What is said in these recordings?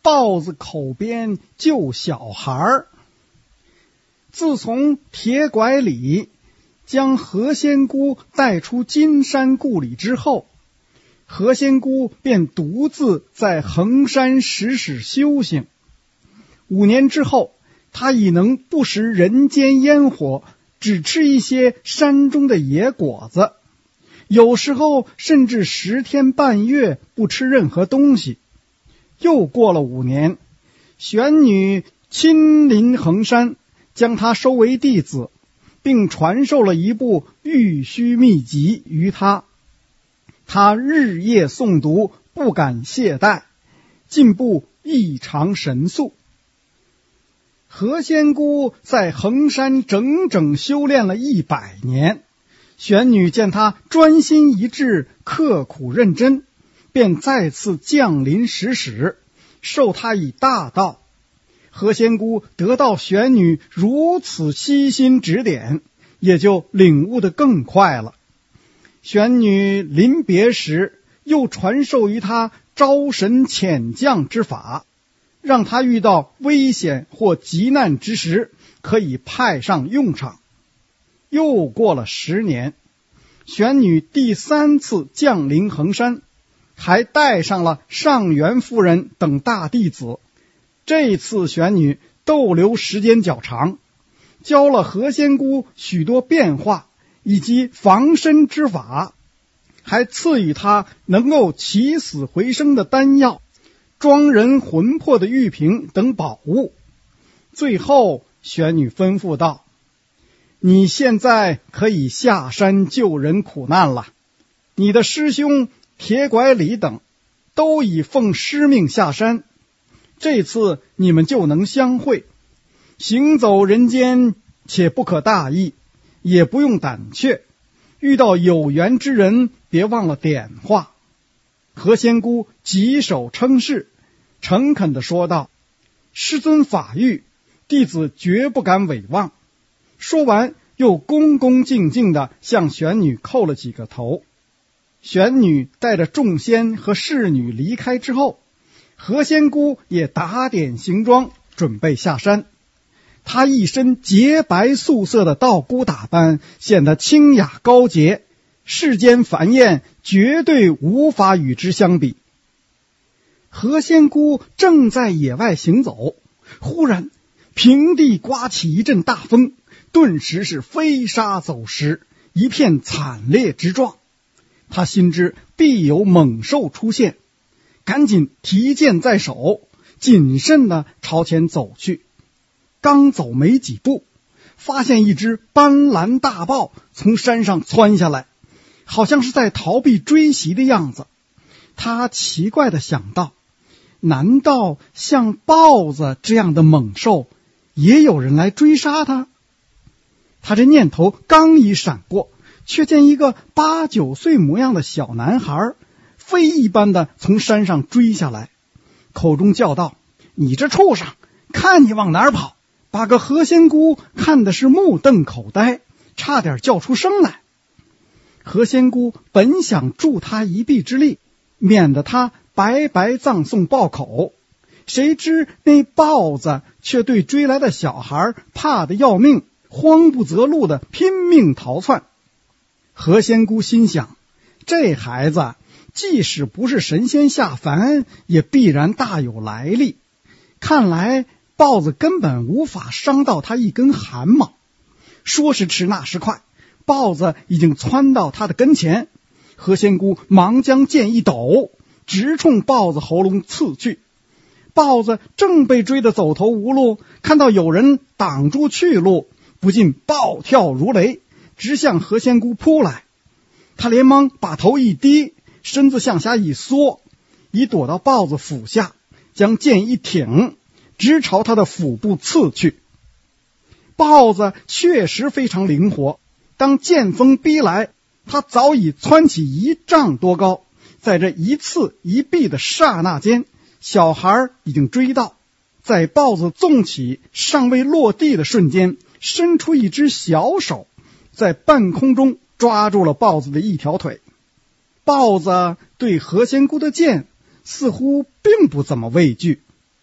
豹子口边救小孩。自从铁拐李将何仙姑带出金山故里之后，何仙姑便独自在衡山石室修行。5年之后，她已能不食人间烟火，只吃一些山中的野果子，有时候甚至10天半月不吃任何东西。又过了5年，玄女亲临衡山，将她收为弟子，并传授了一部玉虚秘籍于他。他日夜诵读，不敢懈怠，进步异常神速。何仙姑在衡山整整修炼了100年，玄女见他专心一致，刻苦认真，便再次降临石室，授他以大道。何仙姑得到玄女如此悉心指点，也就领悟得更快了。玄女临别时，又传授于他招神遣将之法，让他遇到危险或急难之时，可以派上用场。又过了10年，玄女第3次降临衡山，还带上了上元夫人等大弟子。这次玄女逗留时间较长，教了何仙姑许多变化以及防身之法，还赐予她能够起死回生的丹药、装人魂魄的玉瓶等宝物。最后玄女吩咐道：你现在可以下山救人苦难了，你的师兄铁拐李等都已奉师命下山，这次你们就能相会。行走人间，且不可大意，也不用胆怯，遇到有缘之人，别忘了点化。何仙姑举手称是，诚恳地说道：师尊法谕，弟子绝不敢违忘。说完，又恭恭敬敬地向玄女叩了几个头。玄女带着众仙和侍女离开之后，何仙姑也打点行装，准备下山。她一身洁白素色的道姑打扮，显得清雅高洁，世间凡艳绝对无法与之相比。何仙姑正在野外行走，忽然平地刮起一阵大风，顿时是飞沙走石，一片惨烈之状。她心知必有猛兽出现，赶紧提剑在手，谨慎地朝前走去。刚走没几步，发现一只斑斓大豹从山上窜下来，好像是在逃避追袭的样子。他奇怪地想到，难道像豹子这样的猛兽也有人来追杀他？他这念头刚一闪过，却见一个8、9岁模样的小男孩飞一般的从山上追下来，口中叫道：你这畜生，看你往哪儿跑！把个何仙姑看的是目瞪口呆，差点叫出声来。何仙姑本想助他一臂之力，免得他白白葬送豹口，谁知那豹子却对追来的小孩怕得要命，慌不择路的拼命逃窜。何仙姑心想，这孩子即使不是神仙下凡，也必然大有来历，看来豹子根本无法伤到他一根汗毛。说时迟，那时快，豹子已经窜到他的跟前。何仙姑忙将剑一抖，直冲豹子喉咙刺去。豹子正被追得走投无路，看到有人挡住去路，不禁暴跳如雷，直向何仙姑扑来。他连忙把头一低，身子向下一缩，以躲到豹子腹下，将剑一挺，直朝他的腹部刺去。豹子确实非常灵活，当剑锋逼来，他早已蹿起1丈多高，在这一刺一避的刹那间，小孩已经追到，在豹子纵起尚未落地的瞬间，伸出一只小手，在半空中抓住了豹子的一条腿。豹子对何仙姑的剑似乎并不怎么畏惧，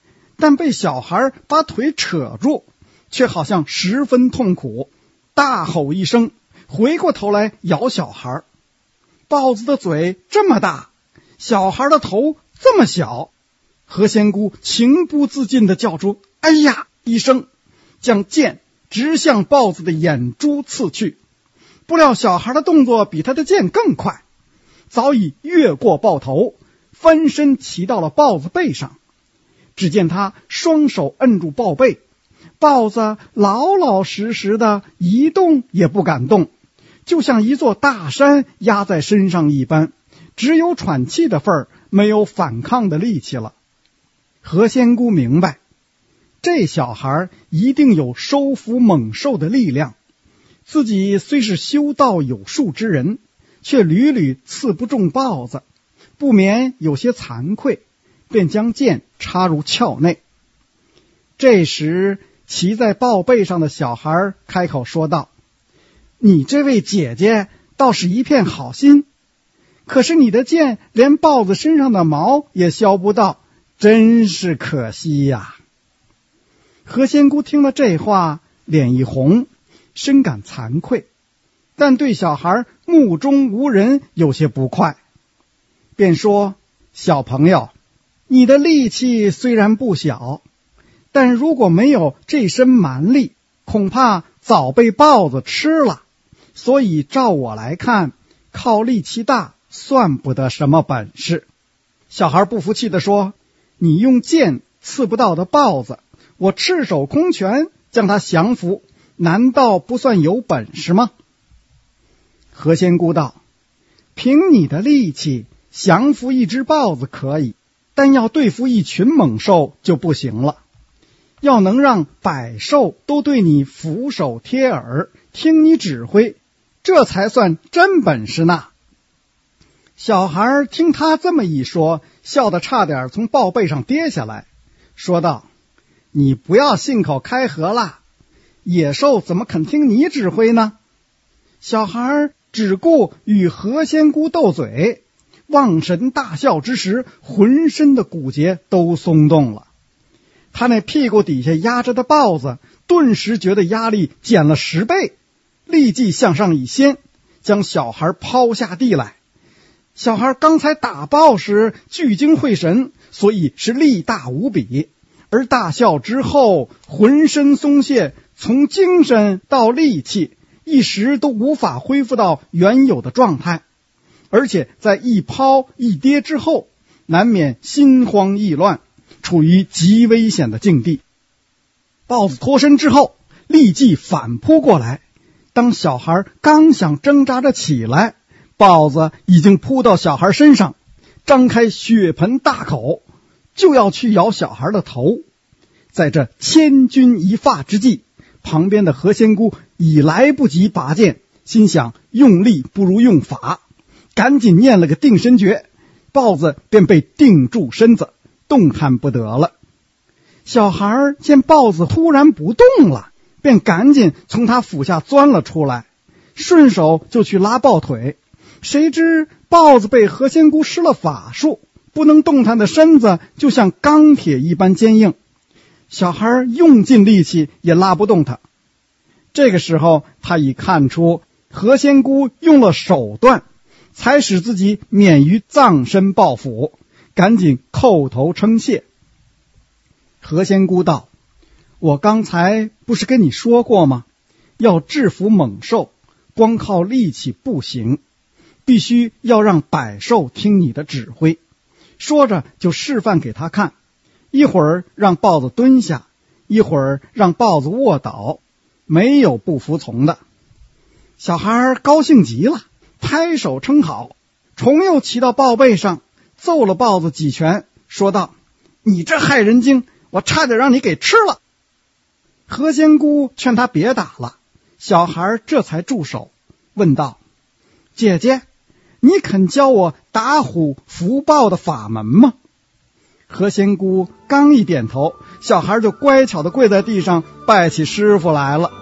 但被小孩把腿扯住，却好像十分痛苦，大吼一声，回过头来咬小孩。豹子的嘴这么大，小孩的头这么小，何仙姑情不自禁地叫出哎呀一声，将剑直向豹子的眼珠刺去。不料小孩的动作比他的剑更快，早已越过豹头，翻身骑到了豹子背上。只见他双手摁住豹背，豹子老老实实的一动也不敢动，就像一座大山压在身上一般，只有喘气的份儿，没有反抗的力气了。何仙姑明白，这小孩一定有收服猛兽的力量，自己虽是修道有术之人，却屡屡刺不中豹子，不免有些惭愧，便将剑插入鞘内。这时骑在豹背上的小孩开口说道：你这位姐姐倒是一片好心，可是你的剑连豹子身上的毛也削不到，真是可惜呀。何仙姑听了这话，脸一红，深感惭愧，但对小孩目中无人有些不快，便说：小朋友，你的力气虽然不小，但如果没有这身蛮力，恐怕早被豹子吃了。所以照我来看，靠力气大算不得什么本事。小孩不服气地说：你用剑刺不到的豹子，我赤手空拳将它降服，难道不算有本事吗？何仙姑道：凭你的力气，降服一只豹子可以，但要对付一群猛兽就不行了。要能让百兽都对你俯首贴耳，听你指挥，这才算真本事呢。小孩听他这么一说，笑得差点从豹背上跌下来，说道：你不要信口开河啦，野兽怎么肯听你指挥呢？小孩只顾与何仙姑斗嘴，忘神大笑之时，浑身的骨节都松动了。他那屁股底下压着的豹子顿时觉得压力减了10倍，立即向上一掀，将小孩抛下地来。小孩刚才打豹时聚精会神，所以是力大无比，而大笑之后浑身松懈，从精神到力气一时都无法恢复到原有的状态，而且在一抛一跌之后，难免心慌意乱，处于极危险的境地。豹子脱身之后立即反扑过来，当小孩刚想挣扎着起来，豹子已经扑到小孩身上，张开血盆大口，就要去咬小孩的头。在这千钧一发之际，旁边的何仙姑已来不及拔剑，心想用力不如用法，赶紧念了个定身诀，豹子便被定住身子，动弹不得了。小孩见豹子突然不动了，便赶紧从他腹下钻了出来，顺手就去拉豹腿。谁知豹子被何仙姑施了法术，不能动弹的身子就像钢铁一般坚硬，小孩用尽力气也拉不动它。这个时候他已看出何仙姑用了手段，才使自己免于葬身豹府，赶紧叩头称谢。何仙姑道：我刚才不是跟你说过吗？要制服猛兽，光靠力气不行，必须要让百兽听你的指挥。说着就示范给他看，一会儿让豹子蹲下，一会儿让豹子卧倒，没有不服从的。小孩高兴极了，拍手称好，重又骑到豹背上，揍了豹子几拳，说道：你这害人精，我差点让你给吃了。何仙姑劝他别打了，小孩这才住手，问道：姐姐，你肯教我打虎伏豹的法门吗？何仙姑刚一点头，小孩就乖巧地跪在地上拜起师傅来了。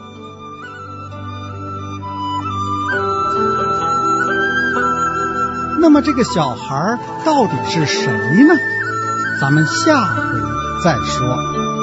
那么这个小孩到底是谁呢？ 咱们下回再说。